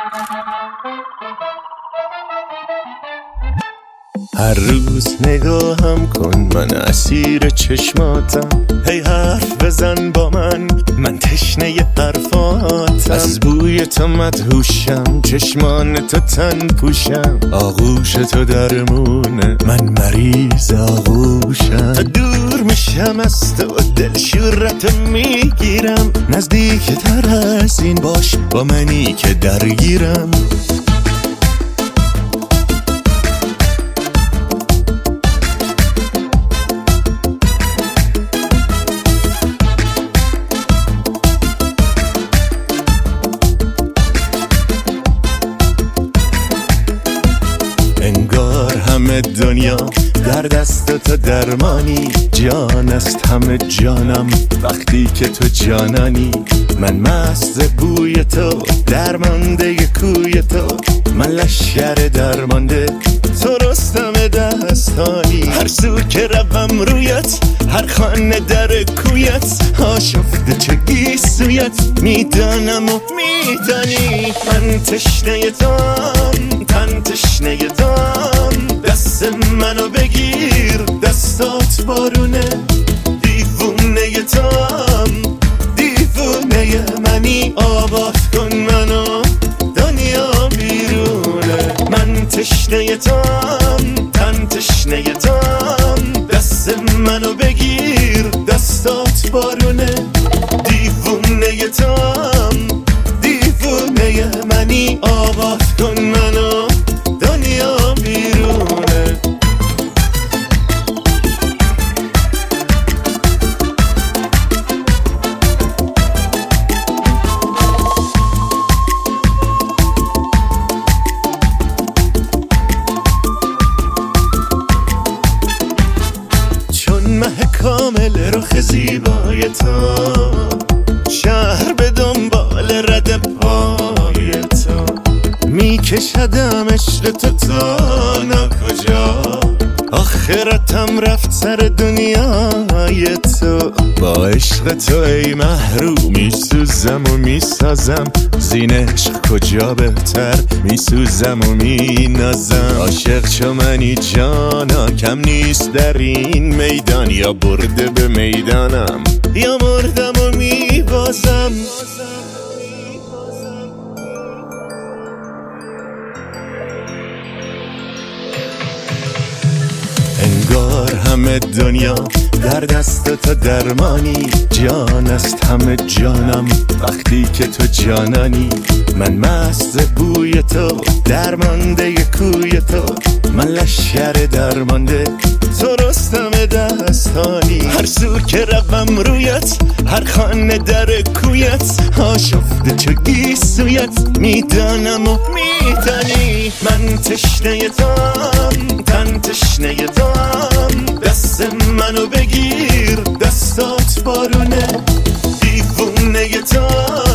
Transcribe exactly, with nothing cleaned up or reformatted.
هر روز نگاهم کن، من اسیر چشماتم. هی حرف بزن با من، من تشنه حرفاتم. از بوی تو مدهوشم، چشمان تو تن پوشم. آغوش تو درمونه، من مریض آغوشم. تا دور میشم از تو، دل شورت میگیرم. نزدیک تر از این باش، با منی که درگیرم. انگار همه دنیا در دست تو درمانی. جان است همه جانم وقتی که تو جانانی. من مست بوی تو، درمانده کوی تو. من لشکر درمانده، تو رستم دستانی. هر سو که روم رویت، هر خانه در کویت. آشفته چه گیسویت، میدانم و میدانی. من تشنه تام، تن تشنه تام. دست منو بگیر، دستات بارونه. دیوونه تام، دیوونه منی. آباد کن منو، دنیا بیرونه. من تشنه تام، تن تشنه تام. دست منو بگیر، دستات بارونه. دیوونه تام، دیوونه منی. آباد کن منو، دنیا بیرونه. چون مه کامل رخ زیبای تو، شهر به دنبال رد پای تو. میکشدم عشق تو تا ناکجا. آخرتم رفت سر دنیای تو. با عشق تو ای محروم میسوزم و میسازم. زین عشق کجا بهتر میسوزم و مینازم. عاشق چو منی جانا، کم نیست در این میدان. یا برده به میدانم، یا مردم و میبازم. انگار همه دنیا در دست تو درمانی. جان است همه جانم وقتی که تو جانانی. من مست بوی تو، درمانده کوی تو. من لشکر درمانده، تو رستم دستانی. هر سو که روم رویت، هر خانه در کویت. آشفته چه گیسویت، میدانم و میدانی. من تشنه تام، تن تشنه تام. دست منو بگیر، دستات بارونه. دیوونه تام،